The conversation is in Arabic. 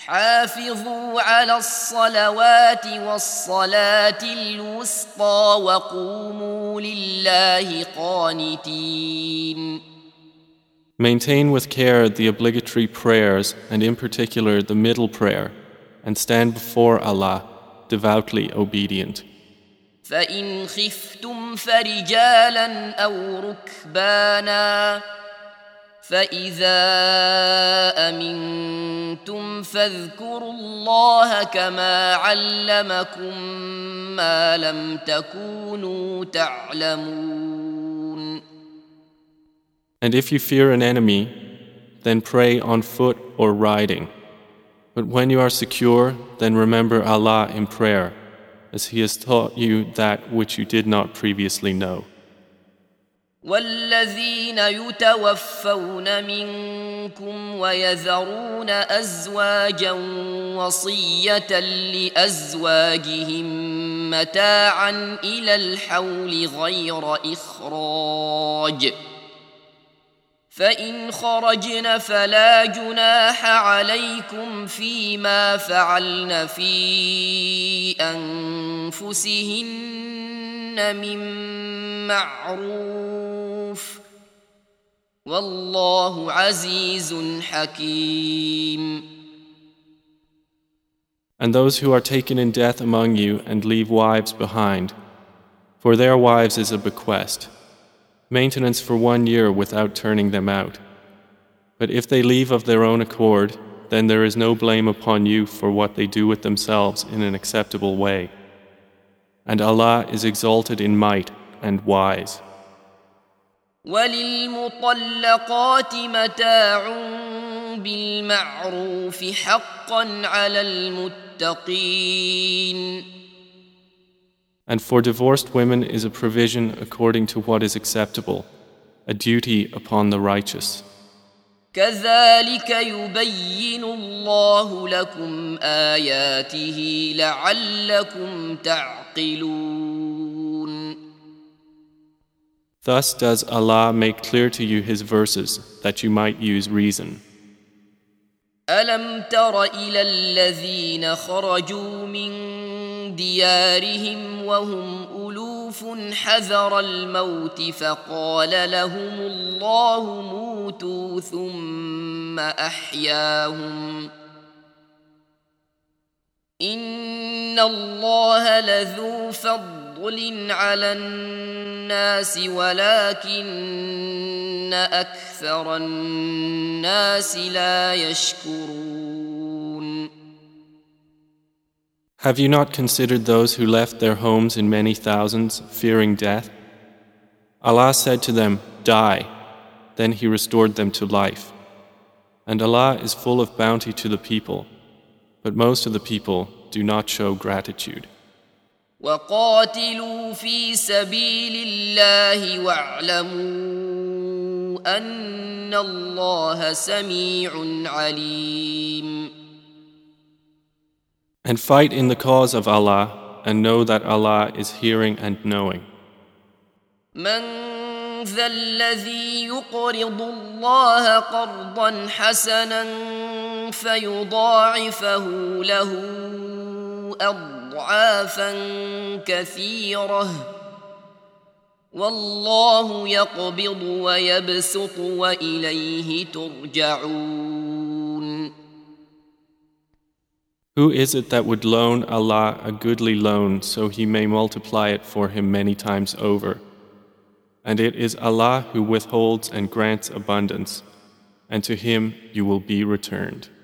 حافظوا على الصلوات والصلاة الوسطى وقوموا لله قانتين. Maintain with care the obligatory prayers and in particular the middle prayer, and stand before Allah devoutly obedient. فإن خفتم فرجالا أو ركبانا فإذا أمنتم فاذكروا الله كما علمكم ما لم تكونوا تعلمون. And if you fear an enemy, then pray on foot or riding. But when you are secure, then remember Allah in prayer, as He has taught you that which you did not previously know. والذين يتوفون منكم ويذرون أزواجا وصية لأزواجهم متاعا إلى الحول غير إخراج فإن خرجن فلا جناح عليكم فيما فعلن في أنفسهن من معروف والله عزيز حكيم. And those who are taken in death among you and leave wives behind, for their wives is a bequest, maintenance for 1 year without turning them out. But if they leave of their own accord, then there is no blame upon you for what they do with themselves in an acceptable way. And Allah is exalted in might and wise. وللمطلقات متاع بالمعروف حقا على المتقين. And for divorced women is a provision according to what is acceptable, a duty upon the righteous. كذلك يبين الله لكم آياته لعلكم تعقلون. Thus does Allah make clear to you His verses that you might use reason. ألم تر إلى الذين خرجوا من ديارهم وهم ألوف حذر الموت فقال لهم الله موتوا ثم أحياهم إن الله لذو فضل على الناس ولكن أكثر الناس لا يشكرون. Have you not considered those who left their homes in many thousands, fearing death? Allah said to them, "Die." Then He restored them to life. And Allah is full of bounty to the people, but most of the people do not show gratitude. وقاتلوا في سبيل الله واعلموا أن الله سميع عليم. And fight in the cause of Allah, and know that Allah is hearing and knowing. من ذا الذي يقرض الله قرضا حسنا فيضاعفه له أضعافا كثيرة والله يقبض ويبسط وإليه ترجعون. Who is it that would loan Allah a goodly loan so He may multiply it for him many times over? And it is Allah who withholds and grants abundance, and to Him you will be returned.